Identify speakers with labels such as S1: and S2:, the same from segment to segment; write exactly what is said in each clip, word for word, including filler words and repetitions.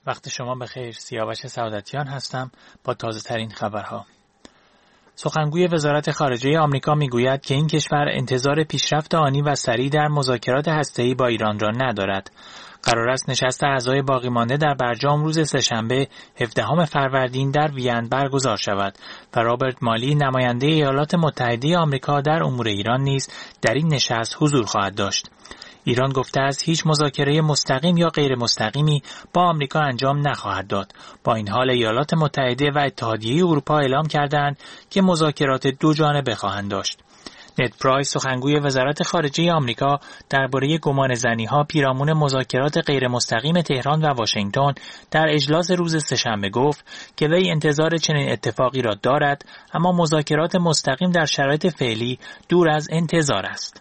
S1: وقت شما بخیر. سیاوش سعادتیان هستم با تازه ترین خبرها. سخنگوی وزارت خارجه آمریکا میگوید که این کشور انتظار پیشرفت آنی و سریع در مذاکرات هسته‌ای با ایران را ندارد. قرار است نشست اعضای باقی مانده در برجام روز سه‌شنبه هفدهم فروردین در وین برگزار شود و رابرت مالی نماینده ایالات متحده آمریکا در امور ایران نیز در این نشست حضور خواهد داشت. ایران گفته است هیچ مذاکره مستقیم یا غیر مستقیمی با آمریکا انجام نخواهد داد. با این حال ایالات متحده و اتحادیه اروپا اعلام کردند که مذاکرات دو جانبه خواهند داشت. نت پرایس سخنگوی وزارت خارجه آمریکا درباره گمانه‌زنی‌ها پیرامون مذاکرات غیر مستقیم تهران و واشنگتن در اجلاس روز سه‌شنبه گفت که وی انتظار چنین اتفاقی را دارد، اما مذاکرات مستقیم در شرایط فعلی دور از انتظار است.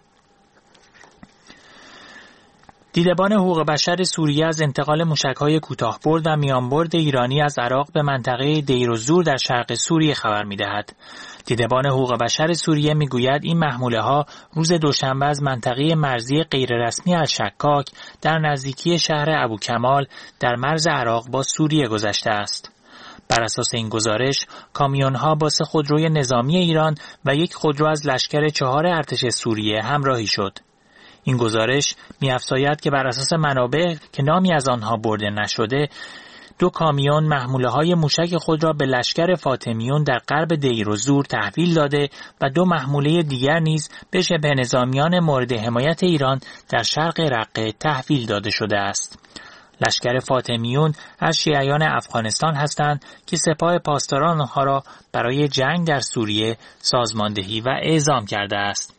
S1: دیدبان حقوق بشر سوریه از انتقال موشک‌های کوتاه‌برد و میانبرد ایرانی از عراق به منطقه دیر الزور در شرق سوریه خبر می‌دهد. دیدبان حقوق بشر سوریه می‌گوید این محموله‌ها روز دوشنبه از منطقه مرزی غیررسمی الشکاک در نزدیکی شهر ابوکمال در مرز عراق با سوریه گذشته است. بر اساس این گزارش، کامیون‌ها با سه خودروی نظامی ایران و یک خودرو از لشکر چهار ارتش سوریه همراهی شد. این گزارش می‌افزاید که بر اساس منابع که نامی از آنها برده نشده، دو کامیون محموله‌های موشک خود را به لشکر فاطمیون در غرب دیر الزور تحویل داده و دو محموله دیگر نیز به شبه نظامیان مورد حمایت ایران در شرق رقه تحویل داده شده است. لشکر فاطمیون از شیعیان افغانستان هستند که سپاه پاسداران آنها را برای جنگ در سوریه سازماندهی و اعزام کرده است.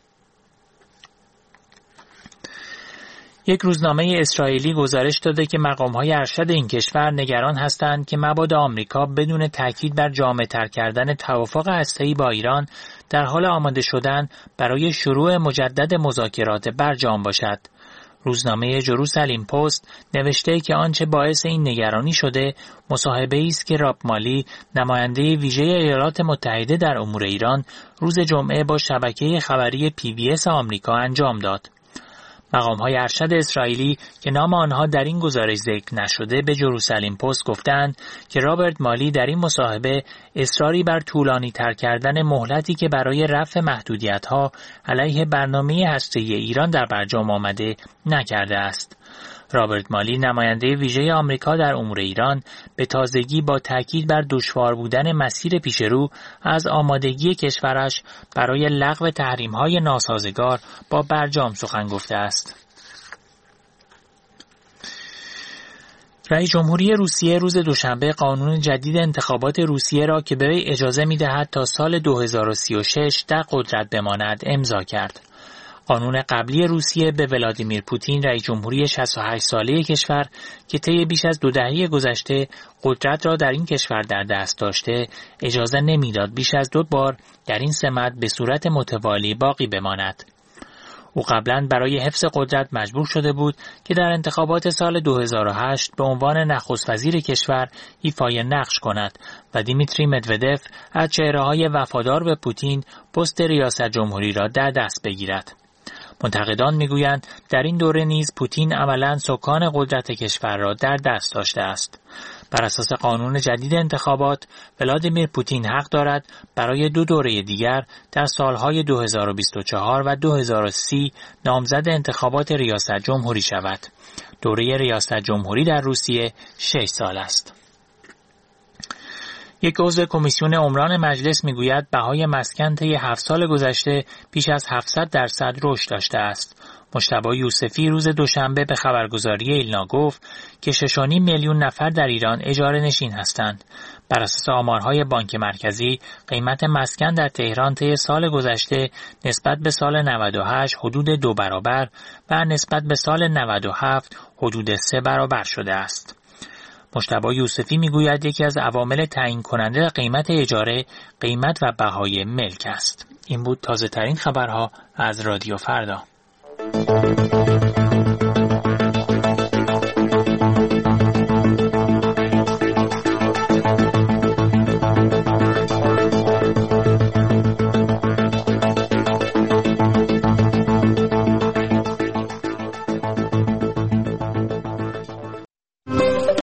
S1: یک روزنامه اسرائیلی گزارش داده که مقام‌های ارشد این کشور نگران هستند که مبادا آمریکا بدون تاکید بر جامع‌تر کردن توافق هسته‌ای با ایران در حال آماده شدن برای شروع مجدد مذاکرات برجام باشد. روزنامه جروسالیم پست نوشته که آنچه باعث این نگرانی شده مصاحبه‌ای است که راب مالی نماینده ویژه ایالات متحده در امور ایران روز جمعه با شبکه خبری پی بی اس آمریکا انجام داد. مقام‌های ارشد اسرائیلی که نام آنها در این گزارش ذکر نشده به جروسالیم پست گفتند که رابرت مالی در این مصاحبه اصراری بر طولانی تر کردن مهلتی که برای رفع محدودیت‌ها علیه برنامه هسته‌ای ایران در برجام آمده نکرده است. رابرت مالی نماینده ویژه آمریکا در امور ایران به تازگی با تاکید بر دشوار بودن مسیر پیشرو از آمادگی کشورش برای لغو تحریم‌های ناسازگار با برجام سخن گفته است. رئیس جمهوری روسیه روز دوشنبه قانون جدید انتخابات روسیه را که به وی اجازه می‌دهد تا سال دو هزار و سی و شش در قدرت بماند امضا کرد. قانون قبلی روسیه به ولادیمیر پوتین رئیس جمهوری شصت و هشت ساله کشور که طی بیش از دو دهه گذشته قدرت را در این کشور در دست داشته اجازه نمیداد بیش از دو بار در این سمت به صورت متوالی باقی بماند. او قبلا برای حفظ قدرت مجبور شده بود که در انتخابات سال دو هزار و هشت به عنوان نخست وزیر کشور ایفای نقش کند و دیمیتری مدودف از چهره‌های وفادار به پوتین پست ریاست جمهوری را در دست بگیرد. منتقدان میگویند در این دوره نیز پوتین عملاً سکان قدرت کشور را در دست داشته است. بر اساس قانون جدید انتخابات، ولادیمیر پوتین حق دارد برای دو دوره دیگر در سالهای دو هزار و بیست و چهار و دو هزار و سی نامزد انتخابات ریاست جمهوری شود. دوره ریاست جمهوری در روسیه شش سال است. یک عضو کمیسیون عمران مجلس میگوید بهای مسکن طی هفت سال گذشته بیش از هفتصد درصد رشد داشته است. مجتبی یوسفی روز دوشنبه به خبرگزاری ایلنا گفت که شش و نیم میلیون نفر در ایران اجاره نشین هستند. بر اساس آمارهای بانک مرکزی، قیمت مسکن در تهران طی سال گذشته نسبت به سال نود و هشت حدود دو برابر و نسبت به سال نود و هفت حدود سه برابر شده است. مجتبی یوسفی میگوید یکی از عوامل تعیین کننده قیمت اجاره قیمت و بهای ملک است. این بود تازه ترین خبرها از رادیو فردا.